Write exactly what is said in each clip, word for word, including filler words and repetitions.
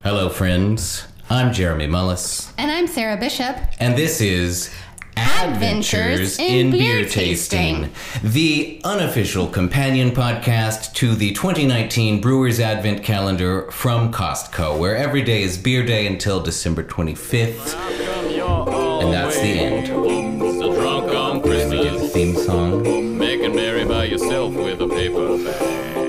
Hello, friends. I'm Jeremy Mullis. And I'm Sarah Bishop. And this is Adventures, Adventures in, in Beer, Beer Tasting, Tasting, the unofficial companion podcast to the twenty nineteen Brewers Advent Calendar from Costco, where every day is beer day until December twenty-fifth. And that's the end. So drunk on Christmas. Let me do the theme song. Making merry by yourself with a paper bag.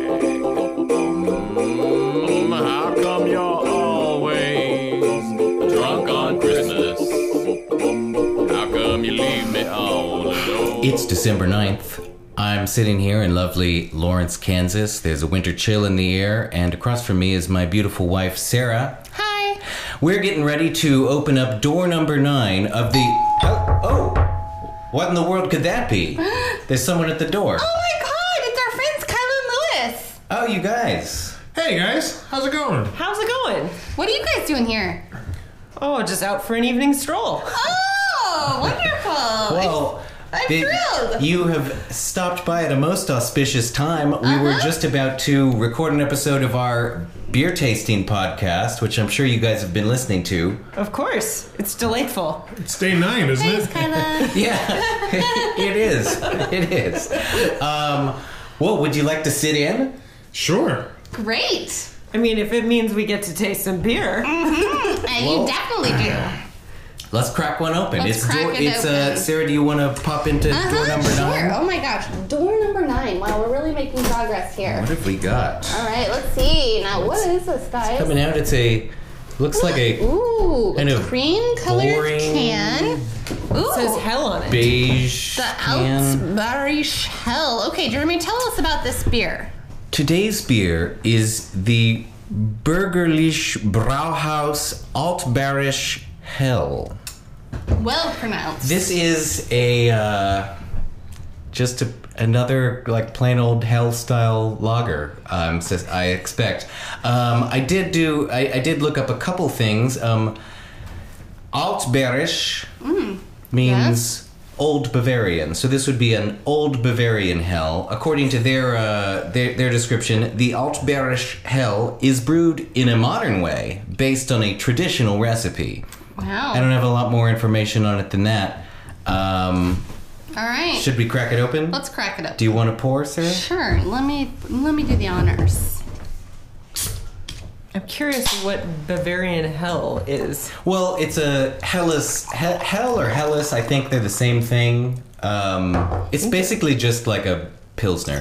Mm, how come you're always drunk on Christmas? How come you leave me all alone? It's December ninth. I'm sitting here in lovely Lawrence, Kansas. There's a winter chill in the air, and across from me is my beautiful wife, Sarah. Hi. We're getting ready to open up door number nine of the... Oh, oh. What in the world could that be? There's someone at the door. Oh my god, it's our friends Kyla and Lewis. Oh, you guys. Hey guys, how's it going? How's it going? What are you guys doing here? Oh, just out for an evening stroll. Oh, wonderful. Well, I'm the- thrilled. You have stopped by at a most auspicious time. We Uh-huh. were just about to record an episode of our beer tasting podcast, which I'm sure you guys have been listening to. Of course. It's delightful. It's day nine, isn't Thanks, it? Kyla. Yeah, it is. It is. Um, well, would you like to sit in? Sure. Great. I mean, if it means we get to taste some beer. Mm-hmm. And Well- you definitely do. Let's crack one open. Let's it's crack door, it it's uh open. Sarah, do you want to pop into Uh-huh, door number sure. nine? Oh my gosh, door number nine. Wow, we're really making progress here. What have we got? All right, let's see. Now, what is this, guys? Coming out, it's a looks like a Ooh, kind of cream-colored boring can. Ooh, It says hell on it. beige the can. Altberry Hell. Okay, Jeremy, tell us about this beer. Today's beer is the Bürgerliche Brauhaus Altbayerisch Hell. Well pronounced. This is a uh, just a, another like plain old hell style lager. Um, says I expect. Um, I did do. I, I did look up a couple things. Um, Altbayerisch means old Bavarian. So this would be an old Bavarian hell. According to their uh, their, their description, the Altbayerisch Hell is brewed in a modern way, based on a traditional recipe. Wow. I don't have a lot more information on it than that. Um, All right. should we crack it open? Let's crack it up. Do you want to pour, Sarah? Sure. Let me let me do the honors. I'm curious what Bavarian hell is. Well, it's a Hellas, he- Hell or Hellas. I think they're the same thing. Um, it's basically just like a Pilsner.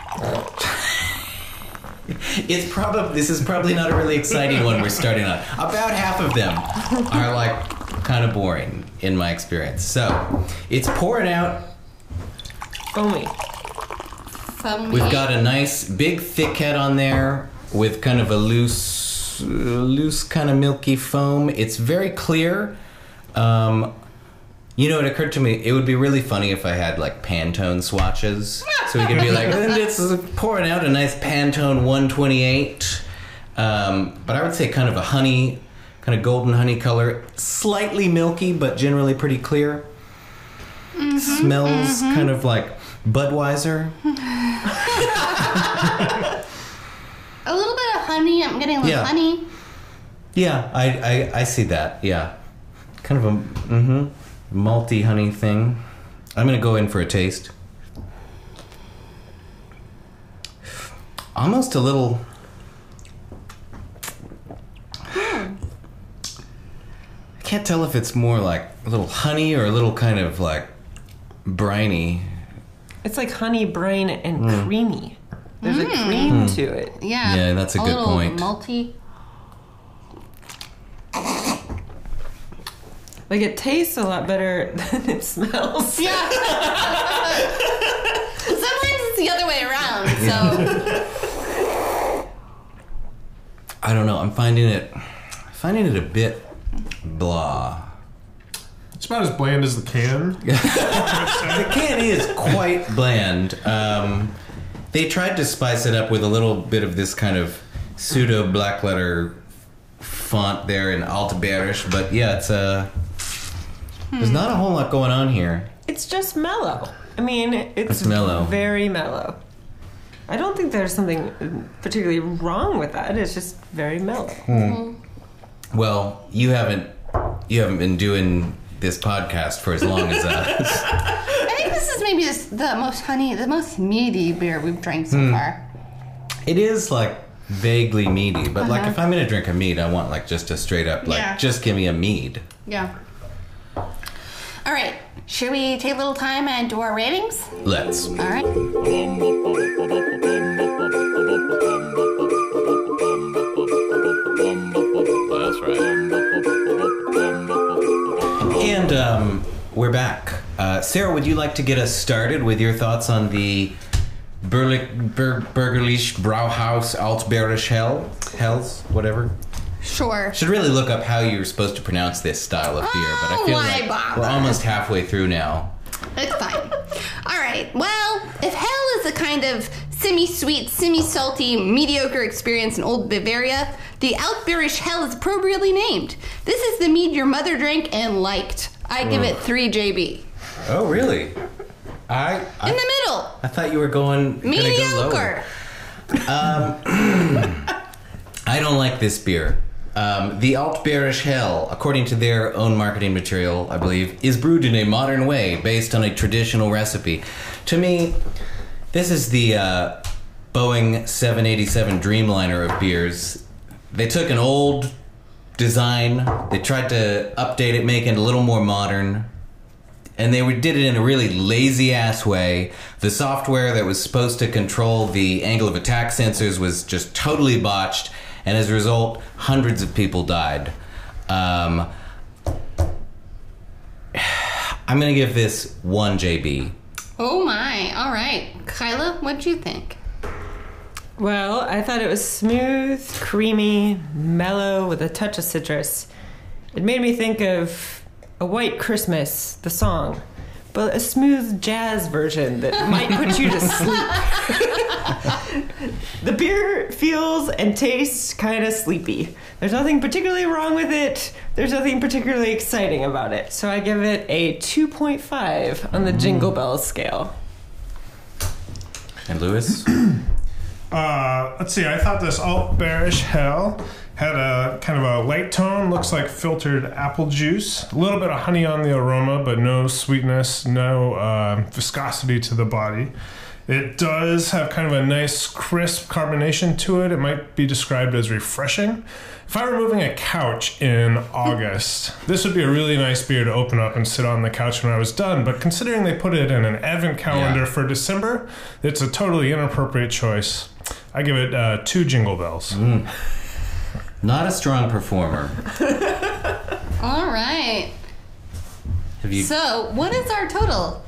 It's probably this is probably not a really exciting one we're starting on. About half of them are like kind of boring in my experience. So it's pouring out. Foamy. Foamy. We've got a nice big thick head on there with kind of a loose, uh, loose kind of milky foam. It's very clear. Um, you know, it occurred to me it would be really funny if I had like Pantone swatches, so we could be like, and it's pouring out a nice Pantone one twenty-eight. Um, but I would say kind of a honey, kind of golden honey color, slightly milky, but generally pretty clear. Mm-hmm, Smells mm-hmm. kind of like Budweiser. A little bit of honey. I'm getting a little Yeah. honey. Yeah, I, I I see that. Yeah, kind of a mm-hmm, malty honey thing. I'm gonna go in for a taste. Almost a little. I can't tell if it's more like a little honey or a little kind of like briny. It's like honey, brine, and creamy. There's a cream to it. Yeah. Yeah, that's a good little point. Malty. Like, it tastes a lot better than it smells. Yeah. Sometimes it's the other way around. So I don't know. I'm finding it, finding it a bit blah. It's about as bland as the can. The can is quite bland. Um, they tried to spice it up with a little bit of this kind of pseudo black letter font there in Altbayerisch, but yeah, it's a. There's not a whole lot going on here. It's just mellow. I mean, it's, It's mellow. very mellow. I don't think there's something particularly wrong with that. It's just very mellow. Well, you haven't you haven't been doing this podcast for as long as us. I think this is maybe this, the most honey, the most meaty beer we've drank so far. It is like vaguely meaty, but like if I'm gonna drink a mead, I want like just a straight up like Yeah. just give me a mead. Yeah. All right. Should we take a little time and do our ratings? Let's. All right. That's right. And um, we're back. Uh, Sarah, would you like to get us started with your thoughts on the Burlich, Bur, Burgerlich Brauhaus Altbärisch Hell? Hells? Whatever. Sure. Should really look up how you're supposed to pronounce this style of beer, but I Oh, feel why like bother? we're almost halfway through now. It's fine. All right. Well, if hell is a kind of semi-sweet, semi-salty, mediocre experience in old Bavaria, the Altbärisch Hell is appropriately named. This is the mead your mother drank and liked. I give it three J B. Oh, really? I I, In the middle. I thought you were going gonna go lower. Mediocre. I don't like this beer. Um, the Altbärisch Hell, according to their own marketing material, I believe, is brewed in a modern way based on a traditional recipe. To me, this is the uh, Boeing seven eighty-seven Dreamliner of beers. They took an old design, they tried to update it, make it a little more modern, and they did it in a really lazy-ass way. The software that was supposed to control the angle of attack sensors was just totally botched, and as a result, hundreds of people died. Um, I'm gonna give this one J B. Oh my. All right. Kyla, what'd you think? Well, I thought it was smooth, creamy, mellow with a touch of citrus. It made me think of A White Christmas, the song, but a smooth jazz version that might put you to sleep. The beer feels and tastes kind of sleepy. There's nothing particularly wrong with it. There's nothing particularly exciting about it. So I give it a two point five on the Jingle Bells scale. And Lewis? Uh, let's see. I thought this Altbärisch Hell had a kind of a light tone. Looks like filtered apple juice. A little bit of honey on the aroma, but no sweetness, no uh, viscosity to the body. It does have kind of a nice crisp carbonation to it. It might be described as refreshing. If I were moving a couch in August, this would be a really nice beer to open up and sit on the couch when I was done. But considering they put it in an advent calendar Yeah. for December, it's a totally inappropriate choice. I give it uh, two Jingle Bells. Mm. Not a strong performer. All right. Have you? So, what is our total?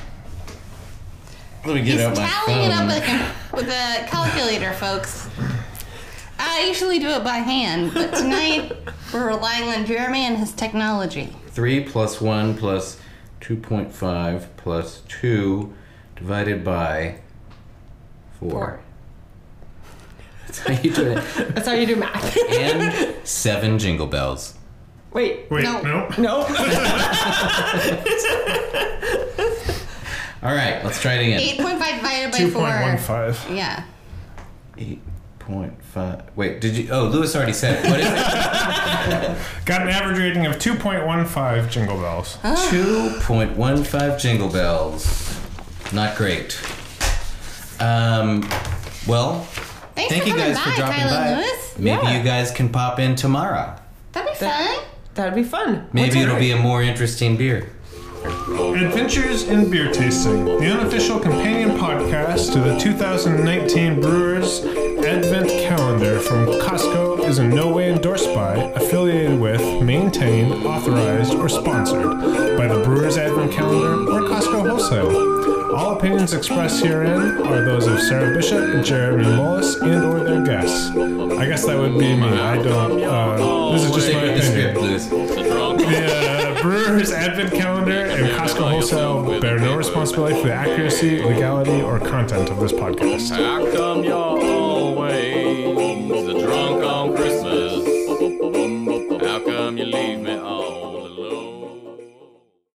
Let me get He's out my tallying it phone. up with a, with a calculator, folks. I usually do it by hand, but tonight we're relying on Jeremy and his technology. Three plus one plus two point five plus two divided by four. Four. That's how you do it. That's how you do math. And seven Jingle Bells. Wait, Wait, No. no. no. All right, let's try it again. eight point five divided by two four. point one five. Yeah. Eight point five. Wait, did you? Oh, Lewis already said it. What is it? Got an average rating of two point one five Jingle Bells. Two point one five Jingle Bells. Not great. Um. Well, Thanks thank for you coming guys by, for dropping Kyla by. and Lewis. Maybe Yeah. you guys can pop in tomorrow. That'd be fun. That'd be fun. Maybe it'll be a more interesting beer. Adventures in Beer Tasting, the unofficial companion podcast to the two thousand nineteen Brewers Advent Calendar from Costco, is in no way endorsed by, affiliated with, maintained, authorized, or sponsored by the Brewers Advent Calendar or Costco Wholesale. All opinions expressed herein are those of Sarah Bishop, Jeremy Mullis, and or their guests. I guess that would be me. I don't, uh, this is just my Stick with the script, opinion. Lewis. The drunk. The uh, Brewers Advent Calendar and Costco Wholesale bear no responsibility for the accuracy, legality, or content of this podcast. How come y'all